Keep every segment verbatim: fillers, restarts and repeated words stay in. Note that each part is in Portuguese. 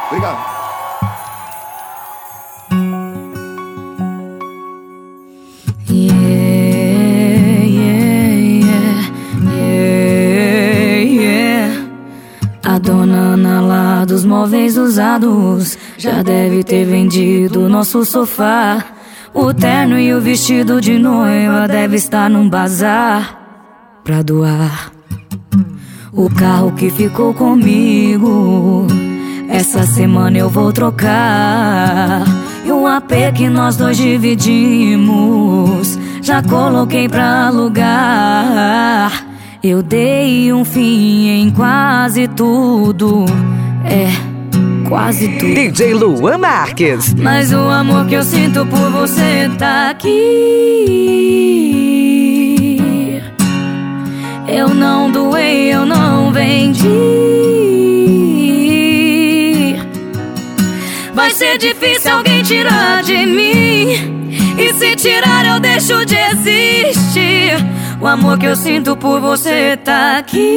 Obrigado. Yeah, yeah, yeah, yeah. A dona Ana lá dos móveis usados já deve ter vendido nosso sofá. O terno e o vestido de noiva deve estar num bazar pra doar. O carro que ficou comigo essa semana eu vou trocar. E o A P que nós dois dividimos já coloquei pra alugar. Eu dei um fim em quase tudo, é, quase tudo. D J Luan Marques. Mas o amor que eu sinto por você tá aqui. Eu não doei, eu não vendi. Vai ser difícil alguém tirar de mim, e se tirar eu deixo de existir. O amor que eu sinto por você tá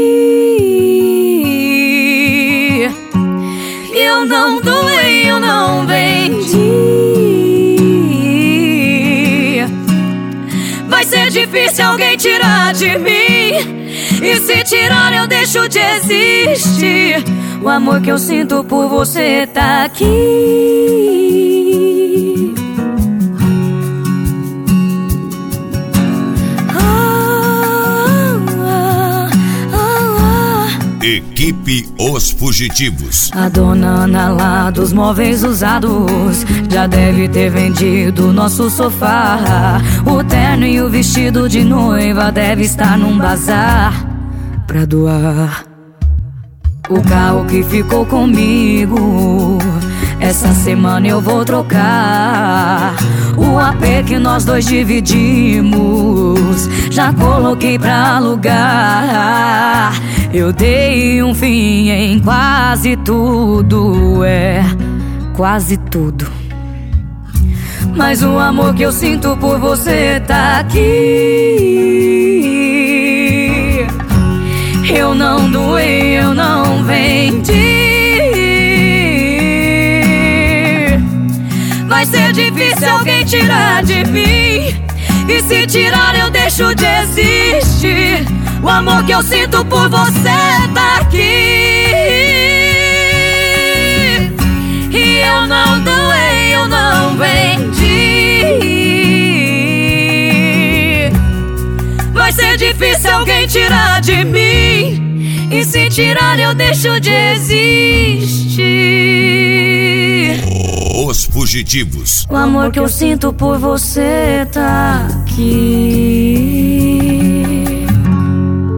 aqui. Eu não doei, eu não vendi. Vai ser difícil alguém tirar de mim, e se tirar eu deixo de existir. O amor que eu sinto por você tá aqui. Equipe Os Fugitivos. A dona Ana lá dos móveis usados já deve ter vendido nosso sofá. O terno e o vestido de noiva deve estar num bazar pra doar. O carro que ficou comigo essa semana eu vou trocar. O A P que nós dois dividimos já coloquei pra alugar. Eu dei um fim em quase tudo, é, quase tudo. Mas o amor que eu sinto por você tá aqui. Eu não doei, eu não vendi. Vai ser difícil alguém tirar de mim, e se tirar eu deixo de existir. O amor que eu sinto por você tá aqui. E eu não doei, eu não vendi. Vai ser difícil alguém tirar de mim, e se tirar eu deixo de existir. Os Fugitivos. O amor que eu sinto por você tá aqui.